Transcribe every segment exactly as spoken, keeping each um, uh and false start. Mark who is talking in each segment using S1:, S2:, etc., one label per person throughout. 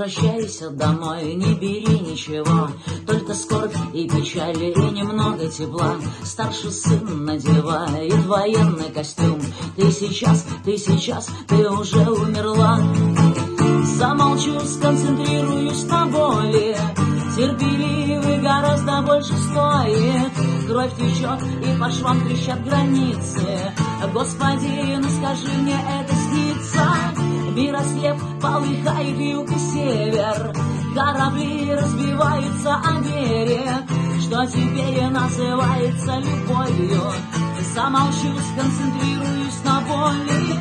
S1: возвращайся домой, не бери ничего, только скорбь и печаль, и немного тепла. Старший сын надевает военный костюм. Ты сейчас, ты сейчас, ты уже умерла. Замолчу, сконцентрируюсь на боли. Терпеливый гораздо больше стоит. Кровь течет и по швам трещат границы. Господи, ну скажи мне, это снится? Мир ослеп, полыхает юг и север. Корабли разбиваются о берег. Что теперь называется любовью? Замолчу, сконцентрируюсь на боли.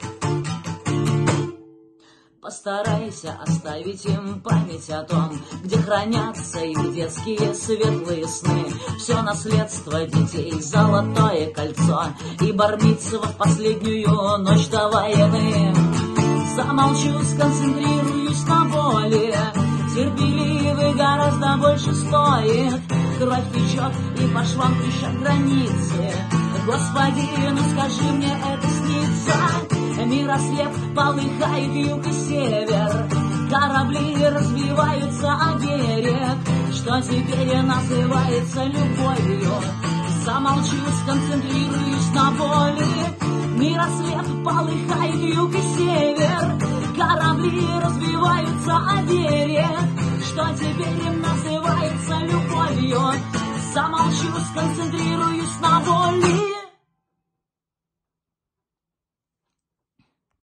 S1: Постарайся оставить им память о том, где хранятся их детские светлые сны. Все наследство детей, золотое кольцо и бар-мицва в последнюю ночь до войны. Замолчу, сконцентрируюсь на боли. Терпеливый гораздо больше стоит. Кровь течет и по швам трещат границы. Господи, ну скажи мне, это снится? Мир ослеп, полыхает юг и север. Корабли разбиваются о берег. Что теперь называется любовью? Замолчу, сконцентрируюсь на боли. Мир ослеп, полыхает юг и север. Корабли разбиваются о берег. Что теперь называется любовью? Замолчу, сконцентрируюсь на боли.